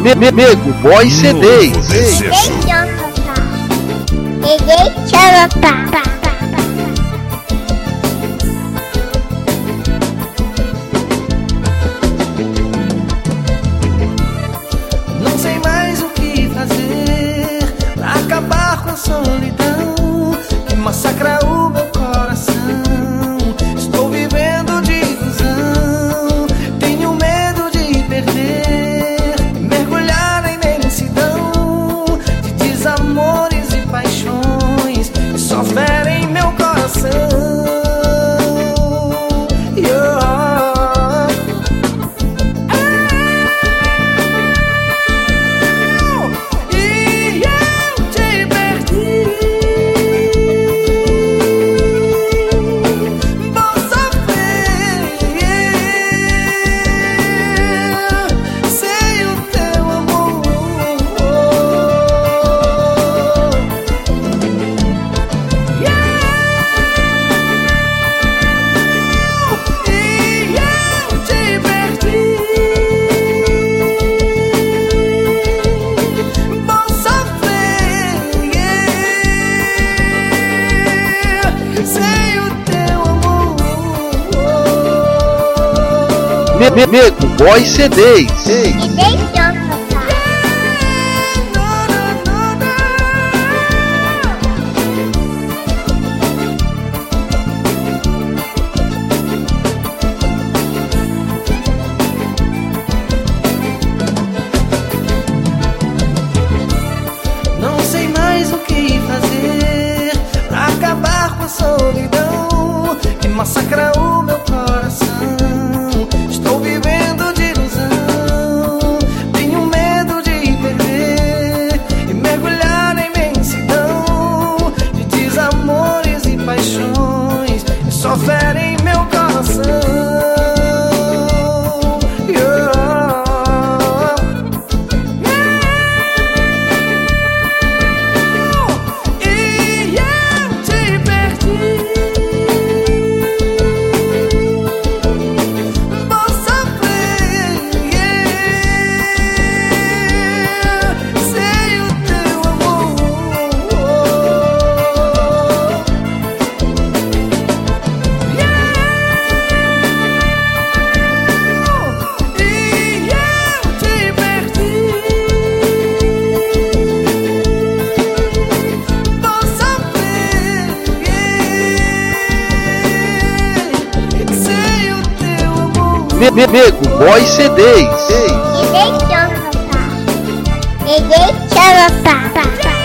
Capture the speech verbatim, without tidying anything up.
Nego Boy C Ds. Não sei mais o que fazer pra acabar com a solidão que massacra o meu coração. Estou vivendo de ilusão, tenho medo de perder, mergulhar na imensidão de desamores e paixões que só ferem meu coração. Nego Boy C Ds. Não sei mais o que fazer pra acabar com a solidão que massacra o meu coração. Estou vivendo de ilusão, tenho medo de perder e mergulhar na imensidão de desamores e paixões que só ferem meu coração. Nego Boy C Ds. Deixa eu papai. Deixa eu papai.